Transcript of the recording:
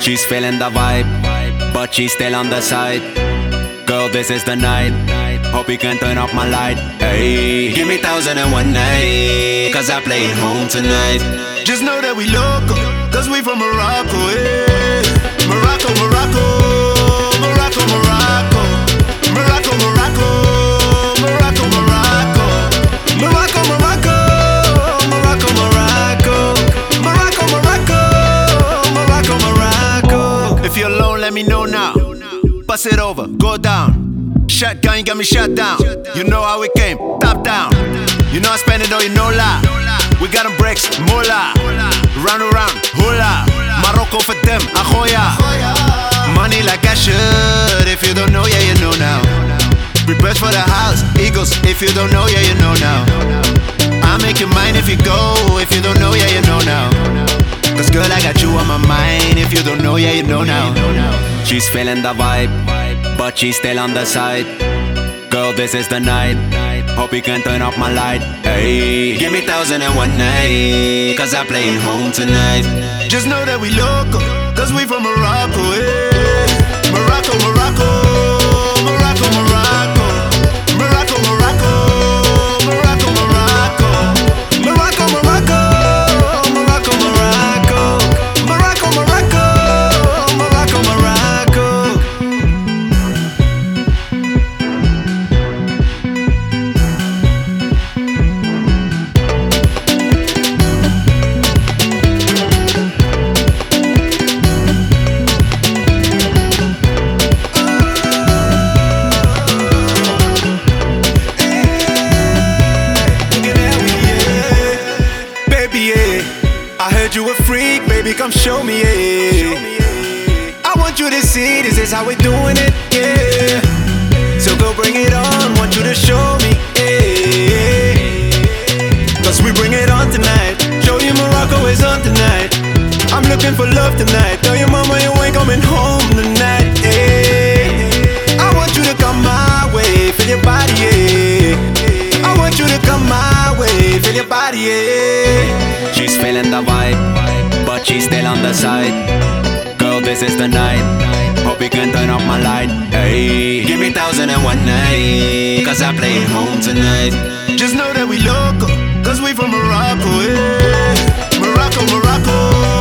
She's feeling the vibe, but she's still on the side. Girl, this is the night. Hope you can turn off my light. Hey, give me 1001 night, cause I play it home tonight. Just know that we local, cause we from Morocco. Hey. Morocco, Morocco, Morocco, Morocco, Morocco, Morocco, Morocco, Morocco, Morocco, Morocco, Morocco, Morocco, Morocco, Morocco, Morocco. If you're alone, let me know now. Bust it over, go down. Shotgun, you got me shut down. You know how we came, top down. You know I spend it, though, you know lie. We got them bricks, mola. Round around, hula. Morocco for them, Ajoya. Money like I should. If you don't know, yeah, you know now. Prepare for the house, Eagles. If you don't know, yeah, you know now. I'll make you mine if you go. If you don't know, yeah, you know now. Cause girl, I got you on my mind. If you don't know, yeah, you know now. She's feeling the vibe, but she's still on the side. Girl, this is the night. Hope you can turn off my light. Hey, give me 1001 night, cause I play it home tonight. Just know that we local, cause we from Morocco. Hey. Morocco, Morocco, Morocco, Morocco, Morocco, Morocco, Morocco, Morocco, Morocco, Morocco, Morocco, Morocco, Morocco, Morocco, Morocco, Morocco. I heard you a freak, baby, come show me, yeah. I want you to see, this is how we're doing it, yeah. So go bring it on, want you to show me, yeah. Cause we bring it on tonight, show you Morocco is on tonight. I'm looking for love tonight, tell your mama you ain't coming home tonight, yeah. I want you to come my way, feel your body, yeah. I want you to come my way, feel your body, yeah. She's feeling the vibe, but she's still on the side. Girl, this is the night. Hope you can turn off my light. Hey, give me 1001 night, cause I play it home tonight. Just know that we local, cause we from Morocco. Hey. Morocco, Morocco.